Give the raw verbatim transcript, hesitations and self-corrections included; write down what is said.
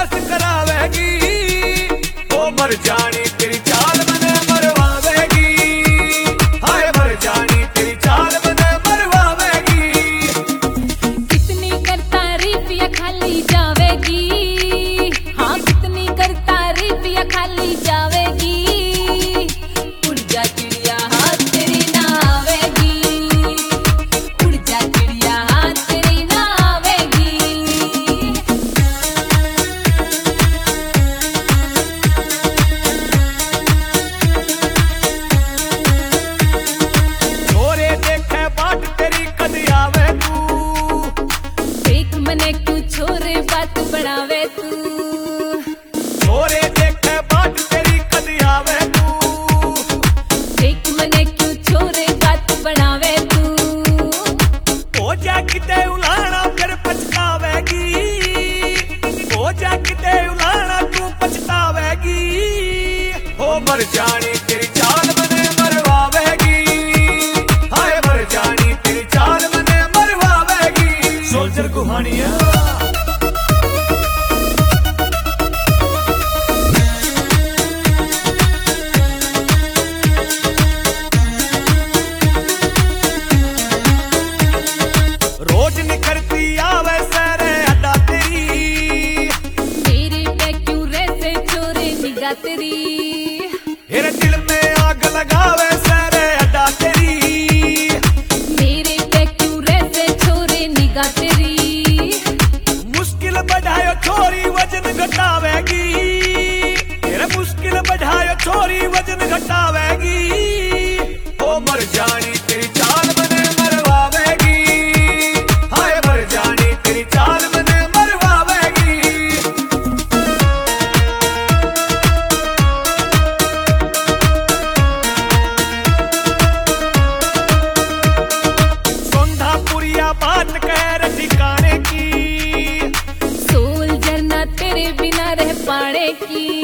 बस करावेगी। ओ मर जानी तेरी चाल मने मरवावेगी, हाय मर जानी तेरी चाल मने मरवावेगी। कितनी कर तारीफ या खाली जावेगी, हाँ कितनी कर तारीफ या खाली जावेगी। उड़ जा चिड़िया हाथ तेरी ना आवेगी, उड़ जा चिड़िया हाथ तेरी ना आवेगी। छोरे देखे बाट तेरी कद आवे तू, देख मने क्यों छोरे बात बढ़ावे तू। छोरे देखे बाट तेरी कद आवे तू, देख मने क्यों छोरे बात बढ़ावे तू। ओ जा किते उलाना फिर पछतावेगी, ओ जा किते उलाना तू पछतावेगी। ओ मर जानी तेरी चाल मने मरवावेगी, हाय मर जानी तेरी चाल मने मरवावेगी। सोल्जर गुहानिया रोज निखरती आवे सरे अड्डा तेरी, मेरे पे क्यों रहते छोरे निगाह तेरी। तेरे दिल में आग लगावे सरे अड्डा तेरी, मेरे पे क्यों रहते छोरे निगाह तेरी। मुश्किल बढ़ायो छोरी वजन घटावेगी, तेरे मुश्किल बढ़ायो छोरी वजन घटावेगी। ओ मर जानी तेरी चाल मने मरवावेगी, हाय मर जानी तेरी चाल मने मरवावेगी। सोंधापुरिया बात कह ठिकाने की, सोल्जर ना तेरे बिना रह पाने की।